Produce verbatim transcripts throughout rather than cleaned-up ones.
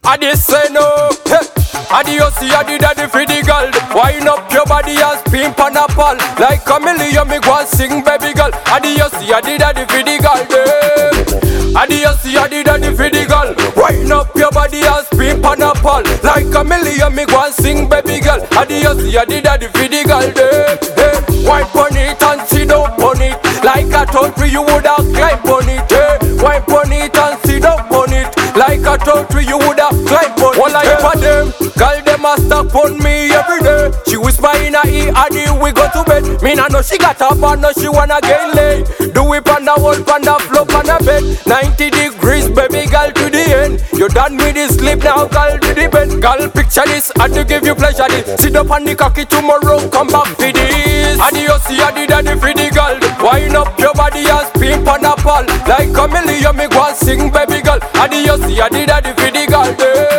I did say no. Hey. Adios, I did daddy for the girl. Wind up your body as pimp and a pal. Like a million, me go and sing, baby girl. Adios, I did daddy for the girl. Yeah. Adios, I did daddy for the girl. Wind up your body as pimp and a pal. Like a million, me go and sing, baby girl. Adios, I did daddy for the girl. Yeah. Yeah. Wipe on it and sit down on it. Like a country, you would have climbed on it. Yeah. Wipe on it and sit down on it. Like a country, you would have climbed on it. Well, I for them, girl, them a stop on me every day. She whisper in her ear, Adi, we go to bed. Me nah know she got up and know she wanna get laid. Do it on the wall, on the floor, on the bed. Ninety degrees, baby girl, to the end. You done with this sleep now, girl, to the bed. Girl, picture this, I do give you pleasure. This. Sit up on the cocky tomorrow, come back for this. Adios, adi, daddy, for the girl. Wind up your body as pimp and a pal. Like a million, me go and sing, baby girl. Adios, adi, daddy, for the girl.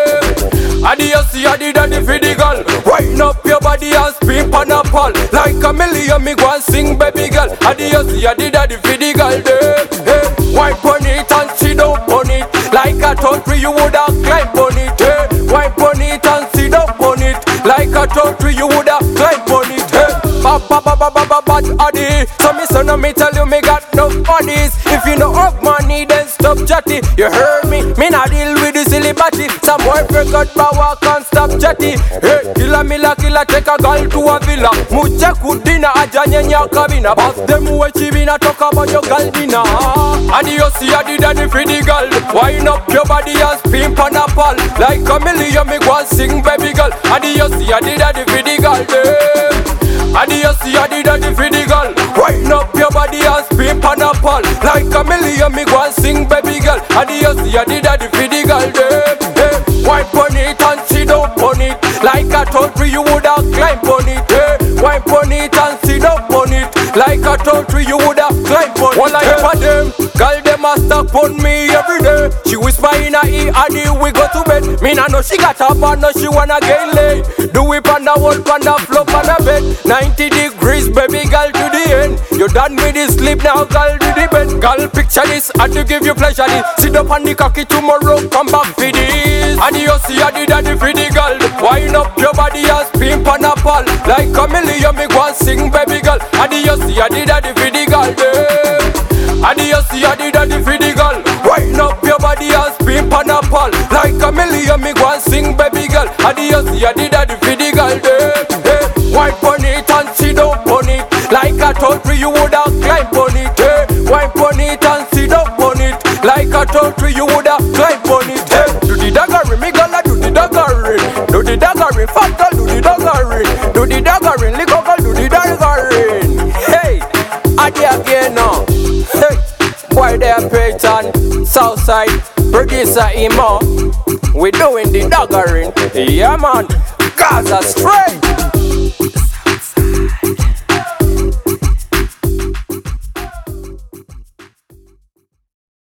Yeah. Adios, adi, daddy, for the girl. Wind up your body as pimp and a pal. Like a million, me go and sing, baby girl. Adios, adi, daddy, for the girl. Yeah. Wipe on it and sit down on it. Like a country, you would have climbed on it. Yeah. Wipe on it and sit down on it. Like a country, you would have climbed on it. Yeah. Ba ba ba ba ba ba ba adi. So me son of me tell you me got no bodies. If you no have money then stop chatty. You heard me, me not deal with the silly batty. Some boy forgot power can't stop chatty. Hey, killa mila killa take a girl to a villa. Mucha kudina ajanya nya kabina. Pass them way chibina talk about your girl dinner. Adios adi daddy for the girl. Wind up your body as pimp and a pal. Like a million me go and sing baby girl. Adios adi daddy for the girl. Yeah. Adios, adi, daddy, for the girl. Wind up your body as pimp and a pal. Like a million, me go and sing, baby girl. Adios, adi, daddy, for the girl. Yeah, yeah. Wipe on it and sit down on it. Like a country, you would have climbed on it. Yeah. Wipe on it and sit down on it. Like a country, you would have climbed on it. Well, I for them, girl, them a stop on me every day. She whisper in her ear, adi, we go to bed. Me nah know she got up and know she wanna get laid. Do it on the wall, on the floor, on the bed. Ninety degrees, baby girl, to the end. You done with this sleep now, girl, to the bed. Girl, picture this, I do give you pleasure. This. Sit up on the cocky tomorrow, come back for this. Adios, adi, daddy, for the girl. Wind up your body as pimp and a pal. Like a million, me go and sing, baby girl. Adios, adi, daddy, for the girl. Yeah. Adios, adi, daddy, for the girl. Wind up your body as pimp and a pal. Like a million, me go and sing, baby girl. Adios, adi, daddy, for the girl. Yeah. Yeah. Wipe on it and sit down on it. Like a country, you would have climbed on it. Yeah. Wipe on it and sit down on it. Like a country, you would have climbed on it. Yeah. Do the daggering, me gonna do the daggering. Do the daggering, fat girl, do the daggering. Do the daggering, little girl, do the daggering. Hey, adi again now. Hey, boy, they are Peyton, Southside, producer Emo. We doing the daggering. Yeah, man, Gaza straight.